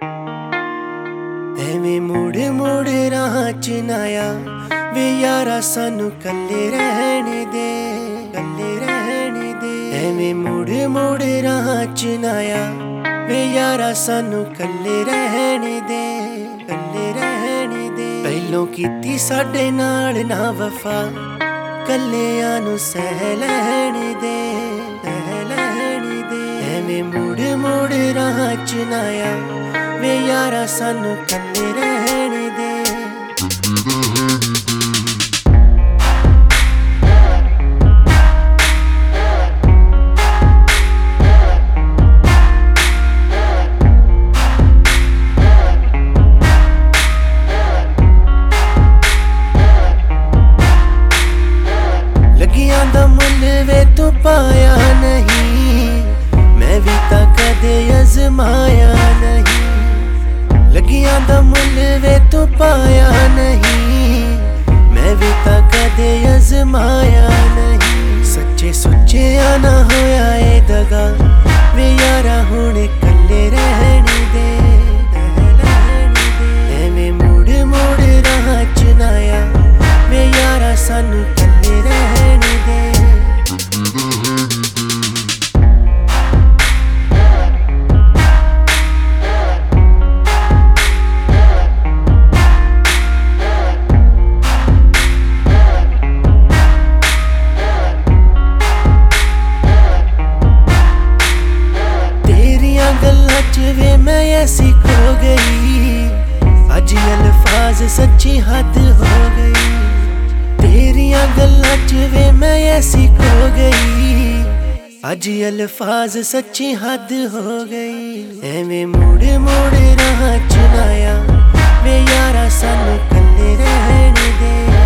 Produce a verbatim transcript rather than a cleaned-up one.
ਐਵੇਂ ਮੁੜ ਮੁੜ ਰਾਹ ਚ ਨਾ ਆ ਵੇ ਯਾਰਾ ਸਾਨੂੰ ਕੱਲੇ ਰਹਿਣ ਦੇ, ਕੱਲੇ ਰਹਿਣ ਦੇ। ਐਵੇਂ ਮੁੜ ਮੁੜ ਰਾਹ ਚ ਨਾ ਆ ਵੇ ਯਾਰਾ ਸਾਨੂੰ ਕੱਲੇ ਰਹਿਣ ਦੇ, ਕੱਲੇ ਰਹਿਣ ਦੇ। ਪਹਿਲੋਂ ਕੀਤੀ ਸਾਡੇ ਨਾਲ ਨਾ ਵਫਾ, ਕੱਲਿਆਂ ਨੂੰ ਸਹਿ ਲੈਣ ਦੇ, ਸਹਿ ਲੈਣ ਦੇ। ਐਵੇਂ ਮੁੜ ਮੁੜ ਰਾਹ ਚ ਨਾ ਆ ਵੇ ਯਾਰਾ ਸਾਨੂੰ ਕੱਲੇ ਰਹਿਣ ਦੇ। ਲੱਗੀਆਂ ਦਾ ਮੁੱਲ ਵੇ ਤੂੰ ਪਾਇਆ ਨਹੀਂ, ਮੈਂ ਵੀ ਤਾਂ ਕਦੇ ਅਜ਼ਮਾਇਆ ਨਹੀਂ। ਲੱਗੀਆਂ ਦਾ ਮੁੱਲ ਵੇ ਤੂੰ ਪਾਇਆ ਨਹੀਂ, ਮੈਂ ਵੀ ਤਾਂ ਕਦੇ ਅਜ਼ਮਾਇਆ ਨਹੀਂ। ਸੱਚੇ ਸੁੱਚਿਆਂ ਨਾ ਹੋਇਆ ਏ ਦਗਾ ਵੇ ਯਾਰਾ ਹੁਣ ਕੱਲੇ ਰਹਿਣ ਦੇ, ਰਹਿਣ ਦੇ। ਐਵੇਂ ਮੁੜ ਮੁੜ ਰਾਹ ਚ ਨਾ ਆ ਵੇ ਯਾਰਾ ਸਾਨੂੰ ਕੱਲੇ ਰਹਿਣ ਦੇ। ਗੱਲਾਂ ਚ ਵੇ ਮੈਂ ਐਸੀ ਖੋ ਗਈ, ਅੱਜ ਅਲਫਾਜ਼ ਸੱਚੀ ਹੱਦ ਹੋ ਗਈ। ਤੇਰੀਆਂ ਗੱਲਾਂ ਚ ਵੇ ਮੈਂ ਐਸੀ ਖੋ ਗਈ, ਅੱਜ ਅਲਫਾਜ਼ ਸੱਚੀ ਹੱਦ ਹੋ ਗਈ। ਐਵੇਂ ਮੁੜ ਮੁੜ ਰਾਹ ਚ ਨਾ ਆ ਵੇ ਯਾਰਾ ਸਾਨੂੰ ਕੱਲੇ ਰਹਿਣ ਦੇ।